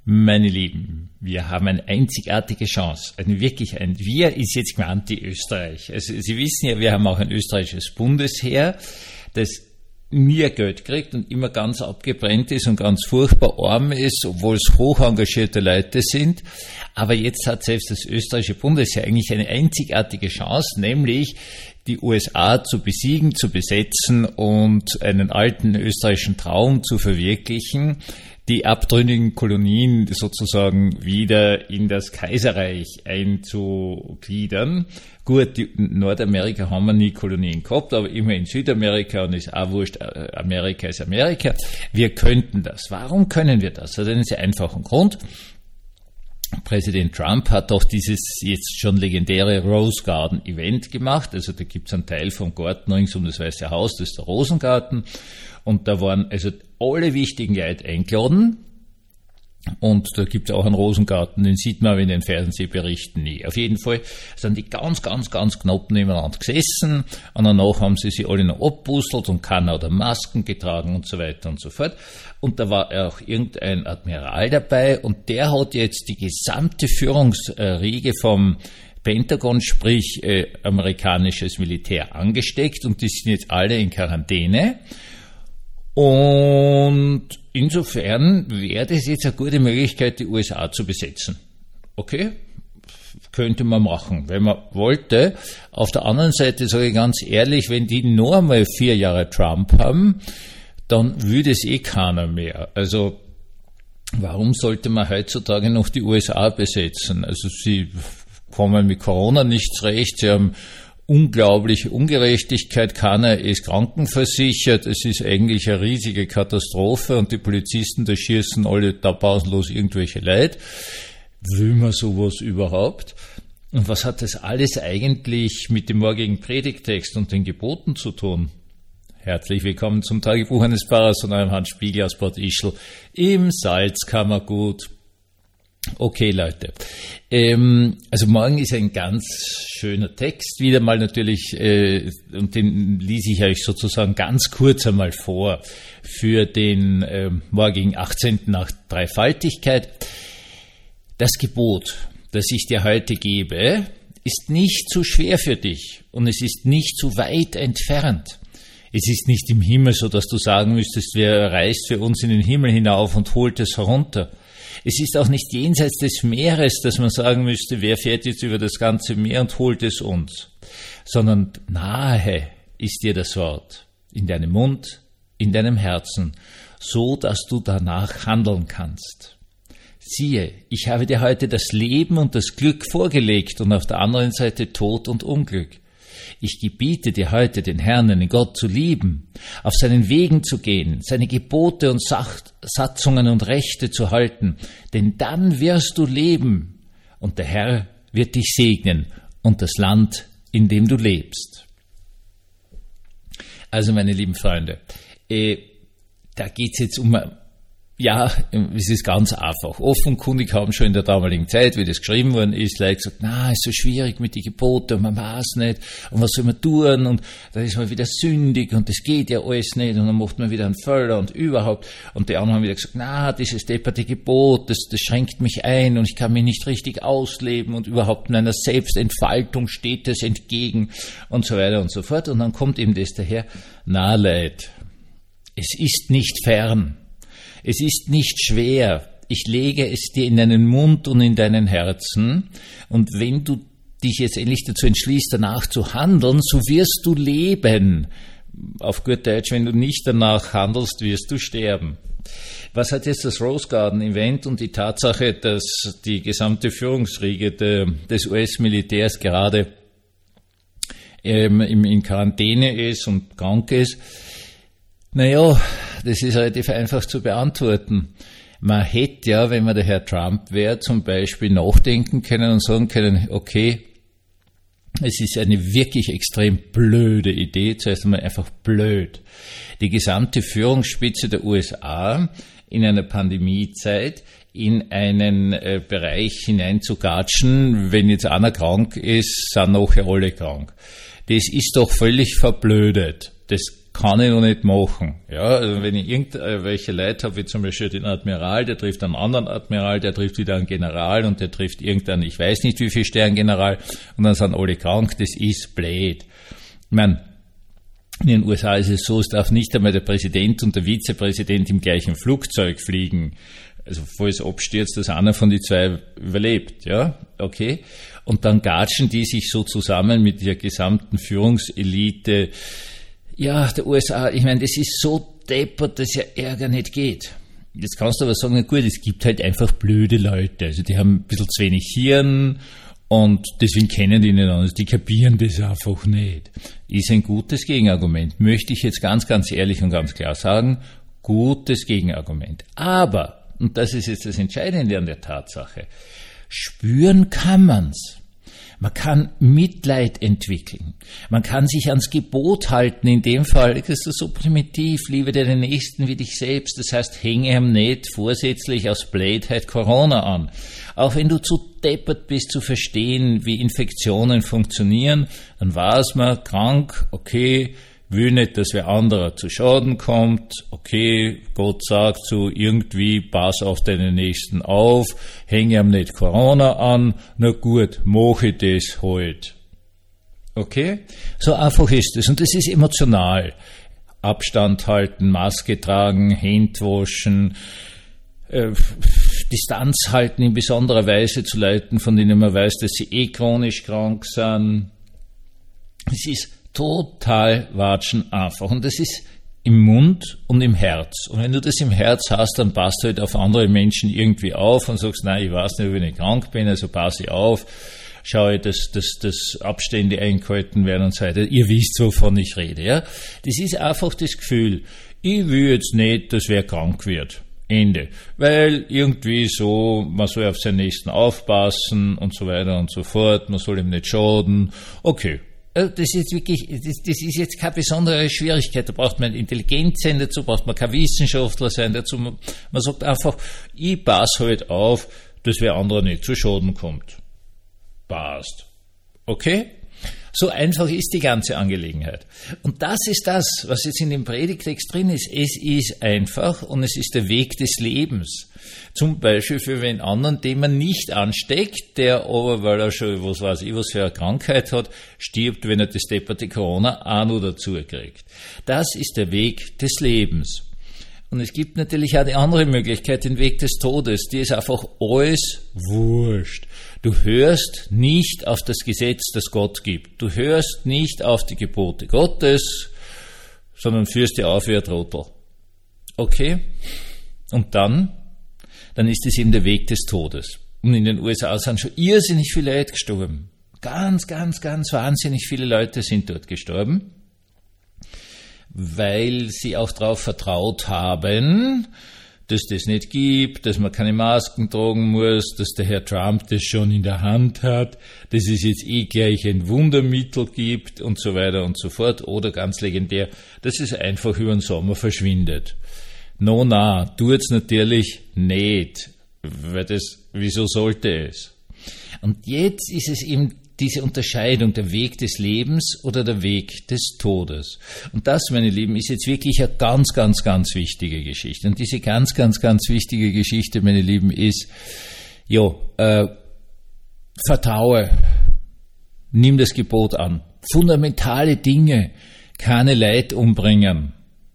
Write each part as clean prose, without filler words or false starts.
Meine Lieben, wir haben eine einzigartige Chance. Wir ist jetzt gemeint die Österreich. Also Sie wissen ja, wir haben auch ein österreichisches Bundesheer, das nie Geld kriegt und immer ganz abgebrannt ist und ganz furchtbar arm ist, obwohl es hoch engagierte Leute sind. Aber jetzt hat selbst das österreichische Bundesheer eigentlich eine einzigartige Chance, nämlich die USA zu besiegen, zu besetzen und einen alten österreichischen Traum zu verwirklichen, die abtrünnigen Kolonien sozusagen wieder in das Kaiserreich einzugliedern. Gut, in Nordamerika haben wir nie Kolonien gehabt, aber immer in Südamerika, und ist auch wurscht, Amerika ist Amerika. Wir könnten das. Warum können wir das? Das hat einen sehr einfachen Grund. Präsident Trump hat doch dieses jetzt schon legendäre Rose Garden Event gemacht. Also da gibt es einen Teil vom Garten rings um das Weiße Haus, das ist der Rosengarten. Und da waren also alle wichtigen Leute eingeladen. Und da gibt es auch einen Rosengarten, den sieht man aber in den Fernsehberichten nie. Auf jeden Fall sind die ganz knapp nebeneinander gesessen und danach haben sie sich alle noch abbustelt und keiner oder Masken getragen und so weiter und so fort. Und da war auch irgendein Admiral dabei und der hat jetzt die gesamte Führungsriege vom Pentagon, sprich amerikanisches Militär, angesteckt und die sind jetzt alle in Quarantäne. Und insofern wäre das jetzt eine gute Möglichkeit, die USA zu besetzen. Okay, könnte man machen, wenn man wollte. Auf der anderen Seite sage ich ganz ehrlich, wenn die noch einmal 4 Jahre Trump haben, dann würde es keiner mehr. Also warum sollte man heutzutage noch die USA besetzen? Also sie kommen mit Corona nicht zurecht, sie haben unglaubliche Ungerechtigkeit, keiner ist krankenversichert, es ist eigentlich eine riesige Katastrophe und die Polizisten, da schießen alle da pausenlos irgendwelche Leute. Will man sowas überhaupt? Und was hat das alles eigentlich mit dem morgigen Predigtext und den Geboten zu tun? Herzlich willkommen zum Tagebuch eines Pfarrers von einem Hans Spiegel aus Bad Ischl im Salzkammergut. Okay, Leute. Also morgen ist ein ganz schöner Text, wieder mal natürlich, und den lese ich euch sozusagen ganz kurz einmal vor für den morgigen 18. nach Dreifaltigkeit. Das Gebot, das ich dir heute gebe, ist nicht zu schwer für dich und es ist nicht zu weit entfernt. Es ist nicht im Himmel so, dass du sagen müsstest, wer reist für uns in den Himmel hinauf und holt es herunter. Es ist auch nicht jenseits des Meeres, dass man sagen müsste, wer fährt jetzt über das ganze Meer und holt es uns, sondern nahe ist dir das Wort, in deinem Mund, in deinem Herzen, so dass du danach handeln kannst. Siehe, ich habe dir heute das Leben und das Glück vorgelegt und auf der anderen Seite Tod und Unglück. Ich gebiete dir heute, den Herrn, den Gott, zu lieben, auf seinen Wegen zu gehen, seine Gebote und Satzungen und Rechte zu halten, denn dann wirst du leben und der Herr wird dich segnen und das Land, in dem du lebst. Also, meine lieben Freunde, da geht's jetzt um... Ja, es ist ganz einfach. Offenkundig haben schon in der damaligen Zeit, wie das geschrieben worden ist, Leute gesagt, ist so schwierig mit den Geboten und man weiß nicht und was soll man tun und da ist man wieder sündig und das geht ja alles nicht und dann macht man wieder einen Fehler und überhaupt. Und die anderen haben wieder gesagt, dieses depperte Gebot, das schränkt mich ein und ich kann mich nicht richtig ausleben und überhaupt meiner Selbstentfaltung steht das entgegen und so weiter und so fort. Und dann kommt eben das daher, Leute, es ist nicht fern. Es ist nicht schwer. Ich lege es dir in deinen Mund und in deinen Herzen. Und wenn du dich jetzt endlich dazu entschließt, danach zu handeln, so wirst du leben. Auf gut Deutsch, wenn du nicht danach handelst, wirst du sterben. Was hat jetzt das Rose Garden Event und die Tatsache, dass die gesamte Führungsriege des US-Militärs gerade in Quarantäne ist und krank ist? Naja, das ist relativ einfach zu beantworten. Man hätte ja, wenn man der Herr Trump wäre, zum Beispiel nachdenken können und sagen können, okay, es ist eine wirklich extrem blöde Idee, zuerst einmal einfach blöd, die gesamte Führungsspitze der USA in einer Pandemiezeit in einen Bereich hineinzugatschen, wenn jetzt einer krank ist, sind nachher alle krank. Das ist doch völlig verblödet. Das kann ich noch nicht machen. Ja, also wenn ich irgendwelche Leute habe, wie zum Beispiel den Admiral, der trifft einen anderen Admiral, der trifft wieder einen General und der trifft irgendeinen, ich weiß nicht wie viel Sterngeneral, und dann sind alle krank, das ist blöd. Ich meine, in den USA ist es so, es darf nicht einmal der Präsident und der Vizepräsident im gleichen Flugzeug fliegen. Also falls abstürzt, dass einer von die zwei überlebt, ja, okay. Und dann gatschen die sich so zusammen mit der gesamten Führungselite, ja, der USA, ich meine, das ist so deppert, dass ja Ärger nicht geht. Jetzt kannst du aber sagen, na gut, es gibt halt einfach blöde Leute, also die haben ein bisschen zu wenig Hirn und deswegen kennen die nicht anders, die kapieren das einfach nicht. Ist ein gutes Gegenargument, möchte ich jetzt ganz, ganz ehrlich und ganz klar sagen, gutes Gegenargument. Aber, und das ist jetzt das Entscheidende an der Tatsache, spüren kann man's. Man kann Mitleid entwickeln. Man kann sich ans Gebot halten. In dem Fall ist das so primitiv. Liebe deinen Nächsten wie dich selbst. Das heißt, hänge ihm nicht vorsätzlich aus Blödheit Corona an. Auch wenn du zu deppert bist zu verstehen, wie Infektionen funktionieren, dann weiß man, krank, okay, will nicht, dass wer anderer zu Schaden kommt, okay, Gott sagt so irgendwie, pass auf deinen Nächsten auf, hänge ihm nicht Corona an, na gut, mach ich das halt. Okay? So einfach ist es und das ist emotional. Abstand halten, Maske tragen, Hände waschen, Distanz halten in besonderer Weise zu Leuten, von denen man weiß, dass sie chronisch krank sind. Es ist total watschen einfach. Und das ist im Mund und im Herz. Und wenn du das im Herz hast, dann passt halt auf andere Menschen irgendwie auf und sagst, nein, ich weiß nicht, ob ich nicht krank bin, also passe ich auf, schaue, dass Abstände eingehalten werden und so weiter. Ihr wisst, wovon ich rede, ja. Das ist einfach das Gefühl, ich will jetzt nicht, dass wer krank wird. Ende. Weil irgendwie so, man soll auf seinen Nächsten aufpassen und so weiter und so fort, man soll ihm nicht schaden. Okay. Das ist wirklich, das ist jetzt keine besondere Schwierigkeit. Da braucht man Intelligenz sein dazu, braucht man kein Wissenschaftler sein dazu. Man sagt einfach, ich passe halt auf, dass wer anderer nicht zu Schaden kommt. Passt. Okay? So einfach ist die ganze Angelegenheit. Und das ist das, was jetzt in dem Predigtext drin ist. Es ist einfach und es ist der Weg des Lebens. Zum Beispiel für einen anderen, den man nicht ansteckt, der aber, weil er schon, was weiß ich, was für eine Krankheit hat, stirbt, wenn er das depperte Corona auch noch dazu kriegt. Das ist der Weg des Lebens. Und es gibt natürlich auch die andere Möglichkeit, den Weg des Todes. Die ist einfach alles wurscht. Du hörst nicht auf das Gesetz, das Gott gibt. Du hörst nicht auf die Gebote Gottes, sondern führst dir auf wie ein Trottel. Okay? Und dann ist es eben der Weg des Todes. Und in den USA sind schon irrsinnig viele Leute gestorben. Ganz, ganz, ganz wahnsinnig viele Leute sind dort gestorben, weil sie auch darauf vertraut haben, dass das nicht gibt, dass man keine Masken tragen muss, dass der Herr Trump das schon in der Hand hat, dass es jetzt gleich ein Wundermittel gibt und so weiter und so fort. Oder ganz legendär, dass es einfach über den Sommer verschwindet. Tut's natürlich nicht, weil wieso sollte es? Und jetzt ist es eben diese Unterscheidung, der Weg des Lebens oder der Weg des Todes. Und das, meine Lieben, ist jetzt wirklich eine ganz, ganz, ganz wichtige Geschichte. Und diese ganz, ganz, ganz wichtige Geschichte, meine Lieben, ist, vertraue, nimm das Gebot an. Fundamentale Dinge, keine Leid umbringen,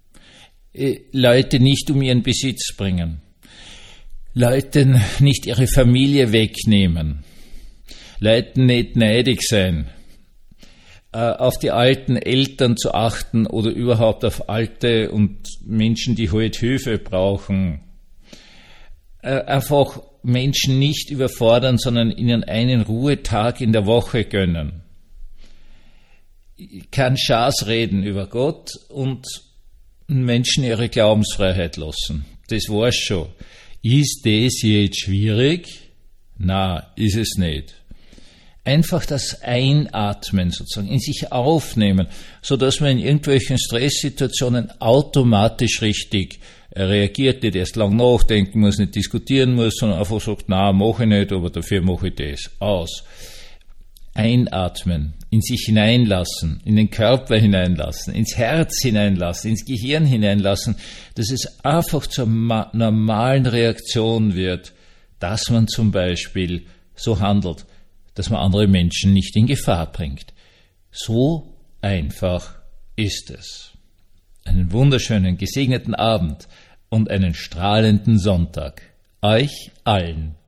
Leute nicht um ihren Besitz bringen, Leuten nicht ihre Familie wegnehmen, Leuten nicht neidig sein, auf die alten Eltern zu achten oder überhaupt auf Alte und Menschen, die halt Hilfe brauchen. Einfach Menschen nicht überfordern, sondern ihnen einen Ruhetag in der Woche gönnen. Kein Schaß reden über Gott und Menschen ihre Glaubensfreiheit lassen. Das war's schon. Ist das jetzt schwierig? Na, ist es nicht. Einfach das Einatmen sozusagen, in sich aufnehmen, so dass man in irgendwelchen Stresssituationen automatisch richtig reagiert, nicht erst lang nachdenken muss, nicht diskutieren muss, sondern einfach sagt, na, mache ich nicht, aber dafür mache ich das. Aus. Einatmen, in sich hineinlassen, in den Körper hineinlassen, ins Herz hineinlassen, ins Gehirn hineinlassen, dass es einfach zur normalen Reaktion wird, dass man zum Beispiel so handelt, dass man andere Menschen nicht in Gefahr bringt. So einfach ist es. Einen wunderschönen, gesegneten Abend und einen strahlenden Sonntag. Euch allen.